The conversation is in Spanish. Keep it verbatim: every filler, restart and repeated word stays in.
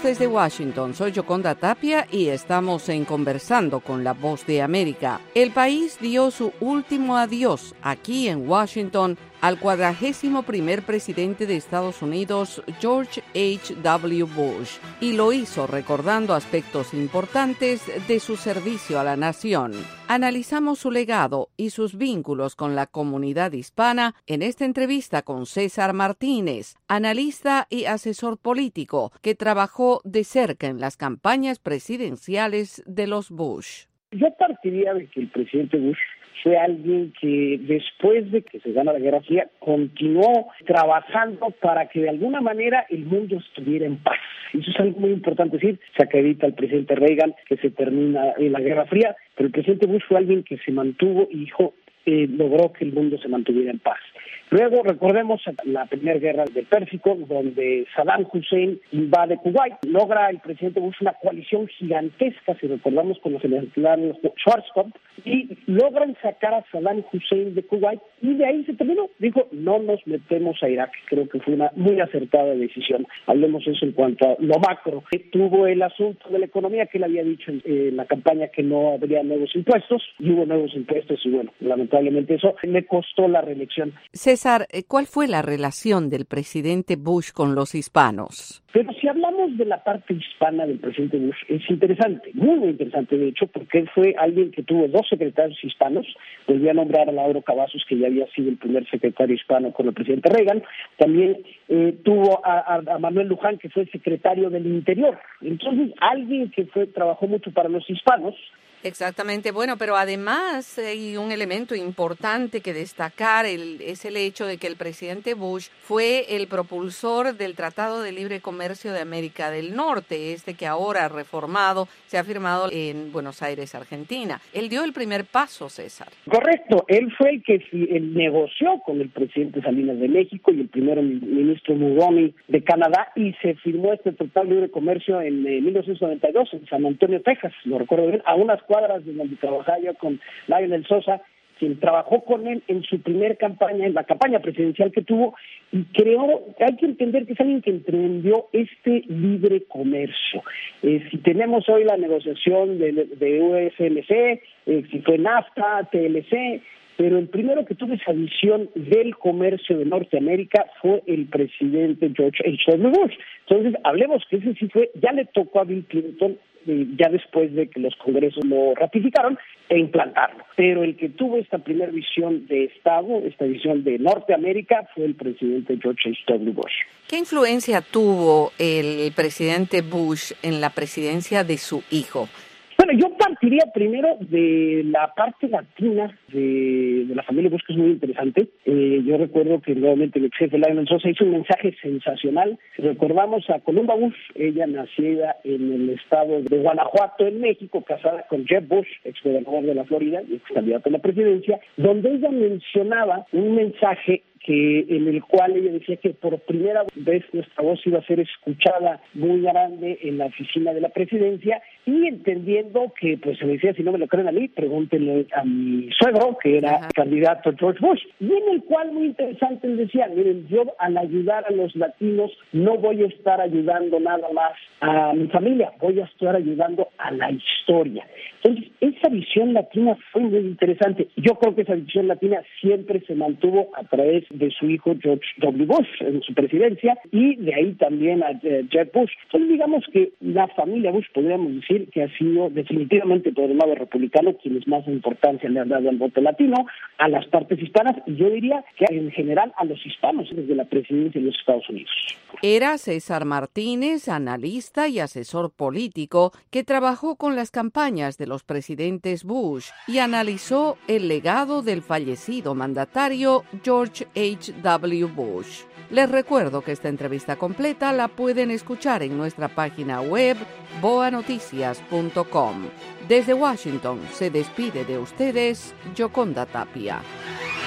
desde Washington. Soy Yoconda Tapia y estamos en Conversando con la Voz de América. El país dio su último adiós aquí en Washington al cuadragésimo primer presidente de Estados Unidos, George H W Bush, y lo hizo recordando aspectos importantes de su servicio a la nación. Analizamos su legado y sus vínculos con la comunidad hispana en esta entrevista con César Martínez, analista y asesor político que trabajó de cerca en las campañas presidenciales de los Bush. Yo partiría de que el presidente Bush fue alguien que después de que se gana la Guerra Fría continuó trabajando para que de alguna manera el mundo estuviera en paz. Eso es algo muy importante decir. Se acredita al presidente Reagan que se termina la Guerra Fría, pero el presidente Bush fue alguien que se mantuvo y dijo, eh, logró que el mundo se mantuviera en paz. Luego recordemos la primera guerra del Pérsico, donde Saddam Hussein invade Kuwait. Logra el presidente Bush una coalición gigantesca, si recordamos, con los generales Schwarzkopf, y logran sacar a Saddam Hussein de Kuwait, y de ahí se terminó. Dijo, no nos metemos a Irak. Creo que fue una muy acertada decisión. Hablemos eso en cuanto a lo macro. Tuvo el asunto de la economía, que él había dicho en eh, la campaña que no habría nuevos impuestos, y hubo nuevos impuestos, y bueno, lamentablemente eso le costó la reelección. César, ¿cuál fue la relación del presidente Bush con los hispanos? Pero si hablamos de la parte hispana del presidente Bush, es interesante, muy, muy interesante de hecho, porque él fue alguien que tuvo dos secretarios hispanos. Volví a nombrar a Lauro Cavazos, que ya había sido el primer secretario hispano con el presidente Reagan. También eh, tuvo a, a Manuel Luján, que fue secretario del Interior. Entonces, alguien que fue trabajó mucho para los hispanos. Exactamente, bueno, pero además hay un elemento importante que destacar, el, es el hecho de que el presidente Bush fue el propulsor del Tratado de Libre Comercio de América del Norte, este que ahora reformado se ha firmado en Buenos Aires, Argentina. Él dio el primer paso, César. Correcto, él fue el que él negoció con el presidente Salinas de México y el primer ministro Mulroney de Canadá, y se firmó este Tratado de Libre Comercio en eh, mil novecientos noventa y dos en San Antonio, Texas, lo recuerdo bien, a unas cuadras de donde trabajaba yo con Lionel Sosa, quien trabajó con él en su primer campaña, en la campaña presidencial que tuvo, y creó, hay que entender que es alguien que emprendió este libre comercio. Eh, si tenemos hoy la negociación de, de U S M C, eh, si fue NAFTA, T L C, pero el primero que tuvo esa visión del comercio de Norteamérica fue el presidente George H W Bush. Entonces, hablemos que ese sí fue, ya le tocó a Bill Clinton, ya después de que los congresos lo ratificaron, e implantarlo. Pero el que tuvo esta primera visión de Estado, esta visión de Norteamérica, fue el presidente George H W Bush. ¿Qué influencia tuvo el presidente Bush en la presidencia de su hijo? Bueno, yo partiría primero de la parte latina de, de la familia Bush, que es muy interesante. Eh, yo recuerdo que nuevamente el ex jefe Lionel Sosa hizo un mensaje sensacional. Recordamos a Columba Bush, ella nacida en el estado de Guanajuato, en México, casada con Jeb Bush, ex gobernador de la Florida y ex candidato a la presidencia, donde ella mencionaba un mensaje que en el cual ella decía que por primera vez nuestra voz iba a ser escuchada muy grande en la oficina de la presidencia, y entendiendo que, pues se decía, si no me lo creen a mí, pregúntenle a mi suegro, que era Ajá. candidato George Bush, y en el cual, muy interesante, él decía, miren, yo al ayudar a los latinos no voy a estar ayudando nada más a mi familia, voy a estar ayudando a la historia. Entonces, esa visión latina fue muy interesante. Yo creo que esa visión latina siempre se mantuvo a través de su hijo George W. Bush en su presidencia, y de ahí también a uh, Jeb Bush. Entonces, digamos que la familia Bush, podríamos decir que ha sido definitivamente por el lado republicano quienes más importancia le han dado al voto latino, a las partes hispanas, y yo diría que en general a los hispanos desde la presidencia de los Estados Unidos. Era César Martínez, analista y asesor político que trabajó con las campañas de los presidentes Bush y analizó el legado del fallecido mandatario George H W Bush. Les recuerdo que esta entrevista completa la pueden escuchar en nuestra página web boa noticias punto com. Desde Washington se despide de ustedes Yoconda Tapia.